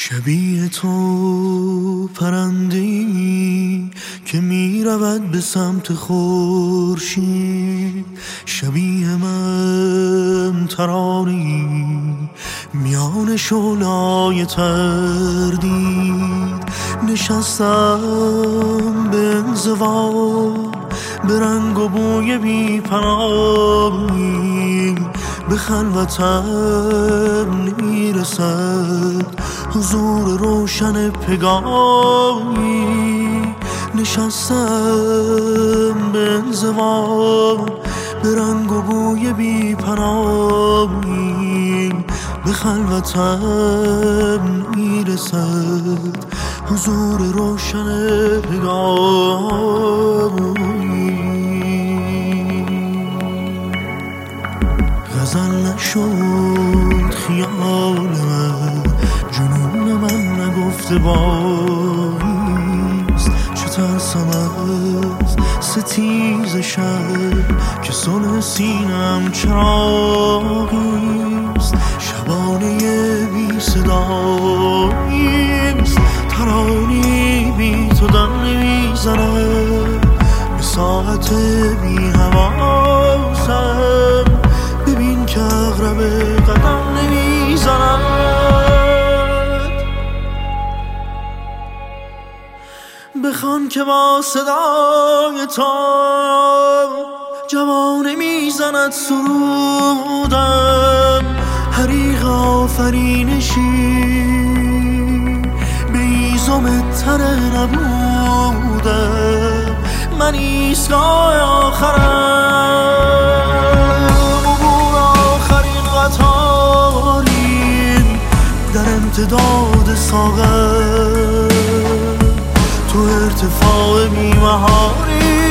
شبیه تو پرنده‌ای که می رود به سمت خورشید، شبیه من ترانه‌ای میان شعله‌های تردید. نشستم به انزوا به رنگ و بوی بی پناهی، به خلوتم نمیرسد حضور روشن پگاهی. نشستم به انزوا به رنگ و بوی بی پناهی، به خلوتم نمیرسد حضور روشن پگاهی. غزل نشد خیال من، جنون من نگفته باقیست. چه ترسم از ستیز شب که صلح سینم چراغیست. شبانه بی صداییست، ترانی بی تو دم نمیزنم. به ساعت بی حواسم ببین که اغرب قدم نمیزند. بخوان که با صدای تو جوانه میزند سرودم. حریق آفرینشی به ایزم تره نبودم. من ایستگاه آخرم، عبور آخرین قطاریم در امتداد ساغر. تو ارتفاع بی‌محالی